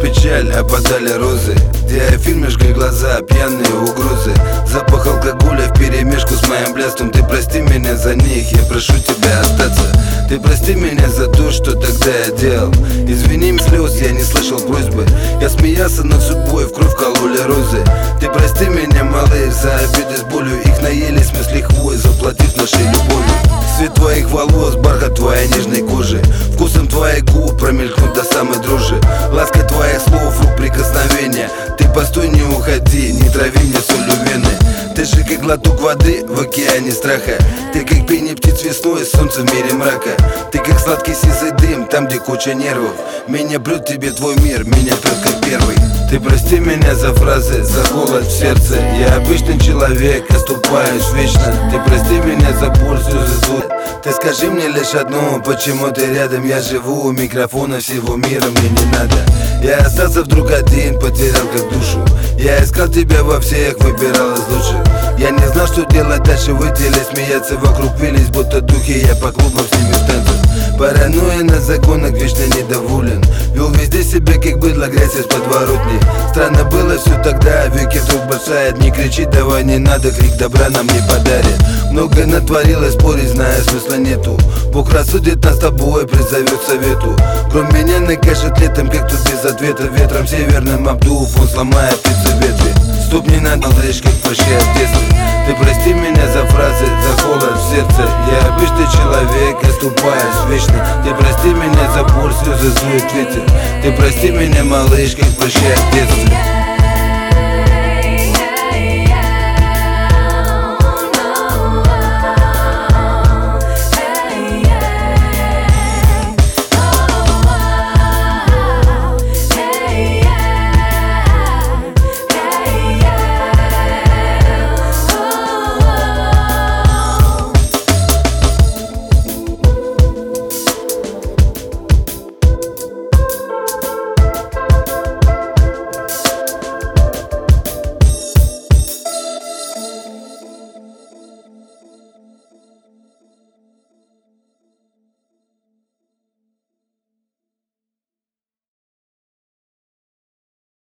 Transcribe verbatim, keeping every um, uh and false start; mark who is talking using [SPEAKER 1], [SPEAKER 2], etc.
[SPEAKER 1] печаль, опадали розы. Где фильмишкой глаза, пьяные угрозы. Запах алкоголя вперемешку с моим блеском. Ты прости меня за них, я прошу тебя остаться. Ты прости меня за то, что тогда я делал. Извини, слез, я не слышал просьбы. Я смеялся над судьбой, в кровь кололи розы. Ты прости меня, малыш, за обиды с болью. Их наелись мы с лихвой, заплатив нашей любовью. Цвет твоих волос, бархат твоей нежной кожи. Вкусом твоих губ промелькнут до самой дрожи. Ласка твоих слов, рук прикосновения. Ты постой, не уходи, не трави мне солью вены. Ты же как глоток воды в океане страха. Ты как пение птиц весной, солнце в мире мрака. Ты как сладкий сизый дым, там где куча нервов. Меня брет тебе твой мир, меня пьет как первый. Ты прости меня за фразы, за холод в сердце. Я обычный человек, оступаюсь вечно. Ты прости меня за боль, слезы зло. Ты скажи мне лишь одно, почему ты рядом? Я живу у микрофона всего мира, мне не надо. Я остался вдруг один, потерял как душу. Я искал тебя во всех, выбирал из лучших. Я не знал, что делать дальше, выйти или смеяться. Вокруг вились, будто духи, я по клубам с ними в танцах. Паранойя на законах, вечно недоволен. Вел везде себя, как быдло, грязь из подворотни. Странно было все тогда, веки вдруг бросает. Не кричи, давай не надо, крик добра нам не подарит. Много натворилось, спорить, зная, смысла нету. Бог рассудит нас с тобой, призовет совету. Кроме меня накажет летом, как тут без ответа. Ветром северным обдув, он сломает птицы ветви. Стоп, не надо, лишь как прощай в детстве. Ты прости меня за фразы, за холод в сердце. Я обычный человек, оступаюсь вечно. Ты прости меня за боль, слезы злует ветер. Ты прости меня, малыш, как прощай в детстве.